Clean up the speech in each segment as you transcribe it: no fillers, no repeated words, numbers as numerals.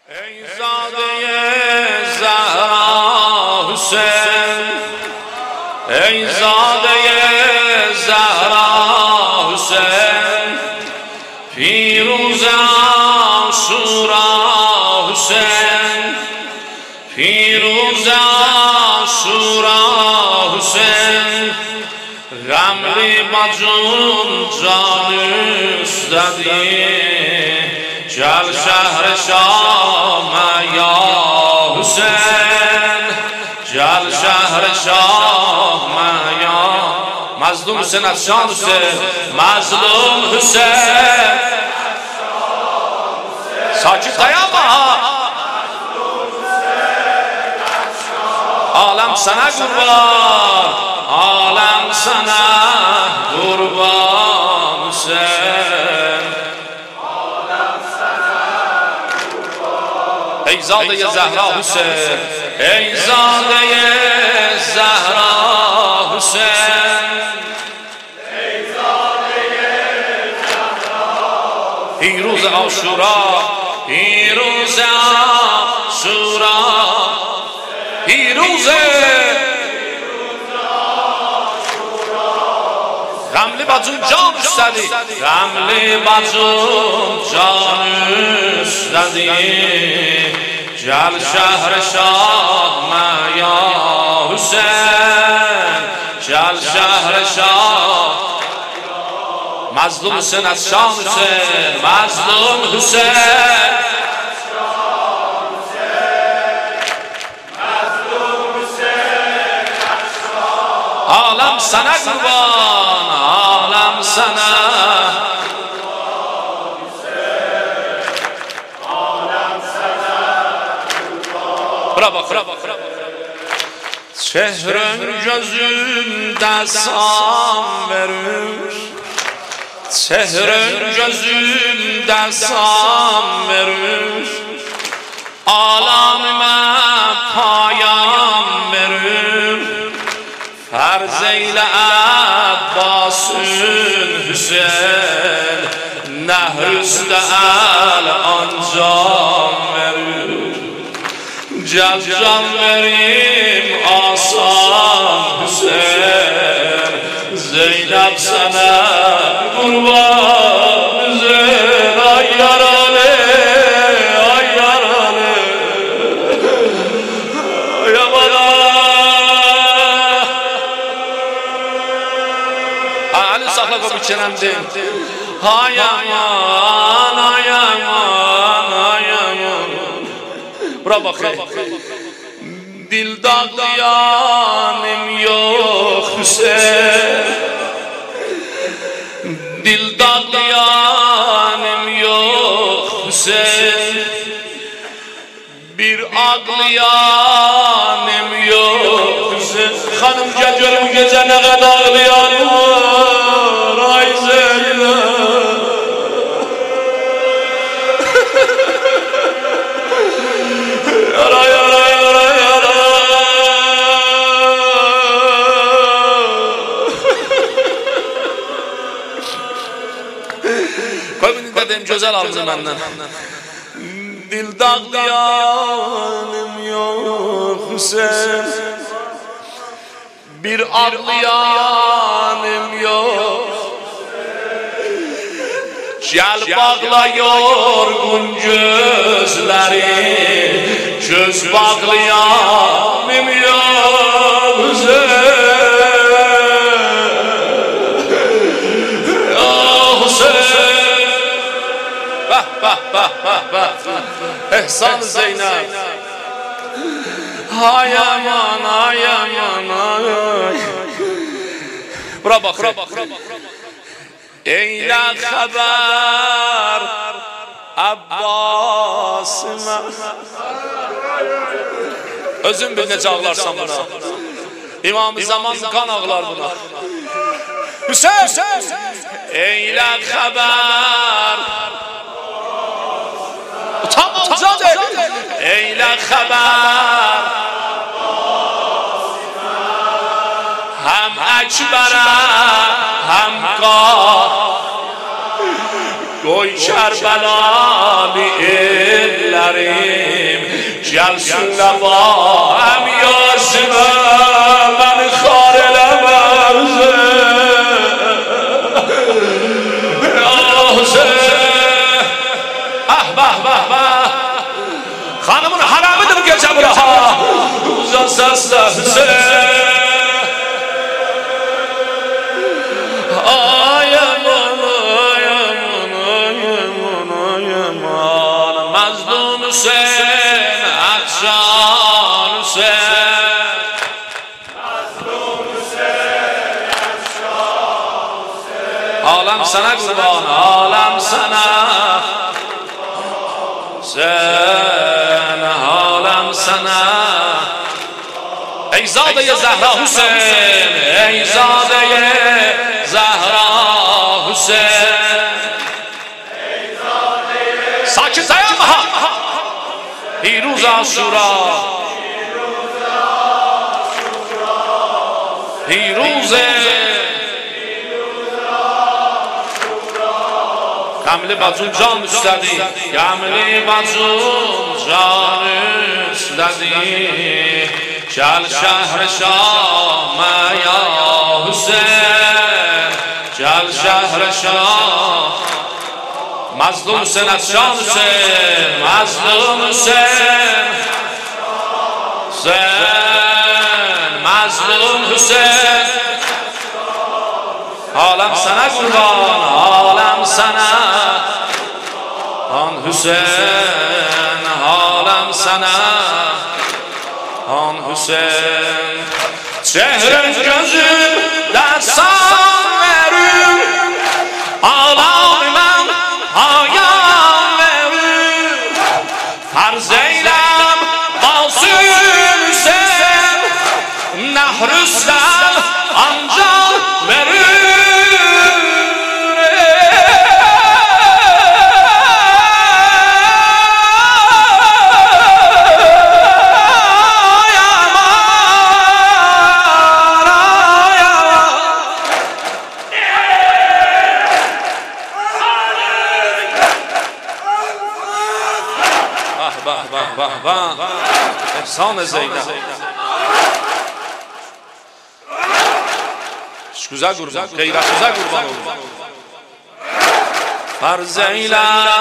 ای زاده زهرا حسین، ای زاده زهرا حسین، پیروز عاشورا حسین، پیروز عاشورا حسین، غملی با جون جانش دادی، جل شهر شام یا حسین، جل شهر شام یا مظلوم حسین از شان حسین، مظلوم حسین ساکت قیامه عالم سنه قربان، عالم سنه قربان حسین، ای زاده زهرا حسین، ای زاده زهرا حسین، ای زاده زهرا، پیروز عاشورا، پیروز عاشورا، پیروز غملی با جون جانش دادی، غملی با جون جانش دادی، جل شهر شاه یا حسین، جل شهر شاه مظلوم حسین از شان حسین، مظلوم حسین عالم سنه قربان، عالم سنه çehren gözümde sam verir, çehren gözümde sam verir, alamime payam verir, farz eyle Abbas'ın Hüseyin, nehrüste el ancam verir. Gel can verim asan Hüseyin, Zeynep sana kurban Hüseyin, ay yaralı, ay yaralı, ay bana. Ali sakla kopu çenemdin. Ay aman, ay aman, ay aman. Bura bakayım. Dil dağlayanım yok Hüseyin, dil dağlayanım yok Hüseyin, bir ağlayanım yok Hüseyin. Hanım gece bu gece ne kadar ağlayanım var, ay Zeynep. Yara yara yara yara. Koyun dedim güzel aldı benden. Dil dağlayanım yok Hüseyin, bir ağlayanım yok. Gel bağla yorgun gözleri, göz bağlayanım yok Hüseyin, ya Hüseyin. Bah bah bah bah bah, ehsan Zeynep. Ay aman, ay aman, ay. Bura bak, bura bak. Eyle haber Abbas'ıma, özün bil necə ağlarsan buna, İmam-ı Zaman kan ağlar buna. Hüseyin, eyle haber, utanma uzadı, eyle haber hem Ekber'e hem Koy Kerbelalı elleri gelsin laba hem Yasin'e beni khar elemez Hanımın haramidir gece bıraha uzan sesle Hüseyin Ayaman Mazlum Hüseyin Akşan Hüseyin Mazlum Hüseyin Akşan Hüseyin Alem sana kurban alem sana Sen alem sana Ey Zade-i Zehra Hüseyin Ey Zade-i Zehra Hüseyin Sakit dayanma Piruz Aşura Piruz Kamili bacım can üstədi Kamili bacım can üstədi Gel şehre Şam'a ya Hüseyin Gel şehre Şam Mazlum Hüseyin Akşan Hüseyin Mazlum Hüseyin Sen Mazlum Hüseyin Alem sana kurban alem sana An Hüseyin alem sana An Hüseyin Çehrin gözüm dersan verim Ağlamam hayal verim Farz eylem Mazlum Hüseyin Nehrüstem ancak verim Efsane Zeynep Güzel kurban, gayretinize kurban olun Farz eyle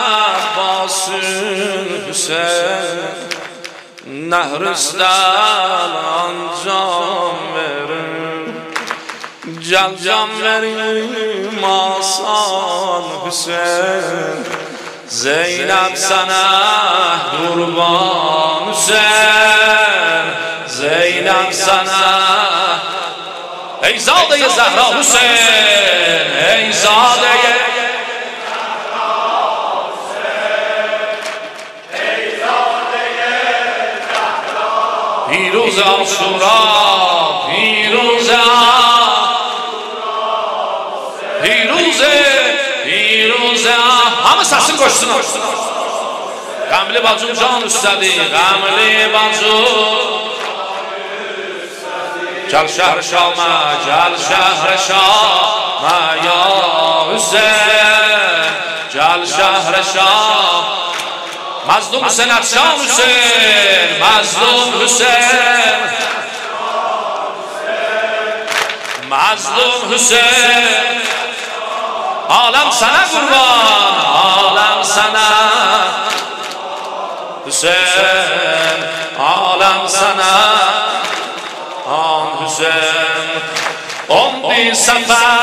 Abbas'ın Hüseyin Nehrüs'ten can verin Gel can verim asan Hüseyin Zeynep sana kurban Hüseyin Zeynep sana Ey Zade-i Zehra Hüseyin Ey Zade-i Zehra Hüseyin Ey Zade-i Zehra Piruz Aşura Piruz Piruz Hamı səsini qoşsunlar Qəmli bacım can üstədi Qəmli bacım Gel şehre Şam'a, gel şehre Şam'a ya Hüseyin Gel şehre Şam Mazlum Hüseyin Akşan Hüseyin Mazlum Hüseyin Mazlum Hüseyin Alem sana kurban, alem sana Hüseyin Alem sana An Hüseyin 11 sefer